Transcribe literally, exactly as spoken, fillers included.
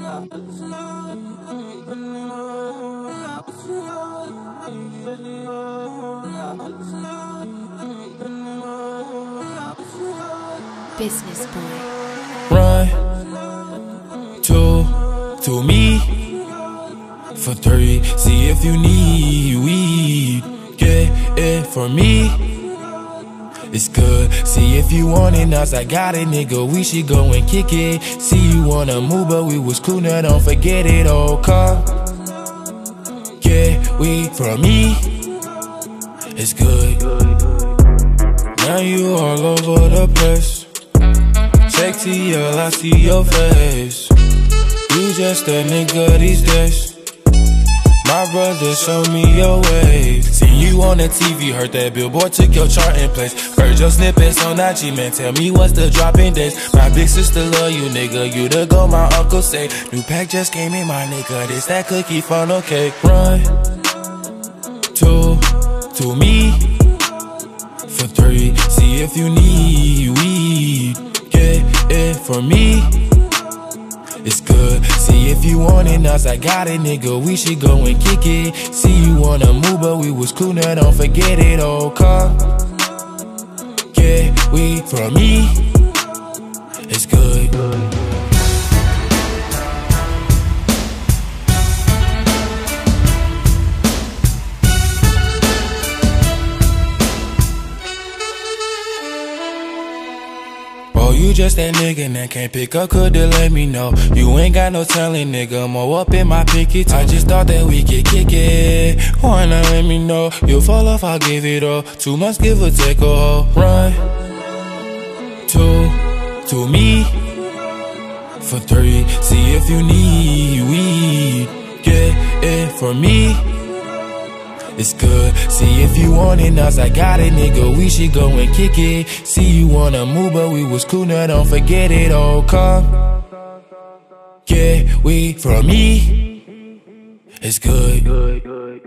Business boy. Run, two, to me, for three. See if you need weed, get it for me. It's good. See if you want it, now I got it, nigga. We should go and kick it. See you wanna move, but we was cool, now don't forget it. Oh, come get weed from me. It's good. Now you all over the place. Check T L, I see your face. You just a nigga these days. My brother, show me your way. See you on the T V, heard that Billboard took your chart in place. Heard your snippets on I G, man, tell me what's the dropping days. My big sister love you, nigga, you the go, my uncle say. New pack just came in, my nigga, this that cookie funnel cake. Run, two, to me, for three. See if you need weed, get it for me. It's good. See if you want it, now I got it, nigga. We should go and kick it. See you wanna move, but we was cool, now don't forget it. Oh, come get weed from me. It's good. Oh, you just that nigga that can't pick up, coulda let me know. You ain't got no telling, nigga, I'm all up in my picky toe. I just thought that we could kick it. Wanna let me know? You fall off, I'll give it all. Two months, give or take a hoe. Run, two, to me, for three. See if you need weed, get it for me. It's good. See if you want it, now I got it, nigga. We should go and kick it. See you wanna move, but we was cool, now don't forget it. Oh, come get weed from me. It's good.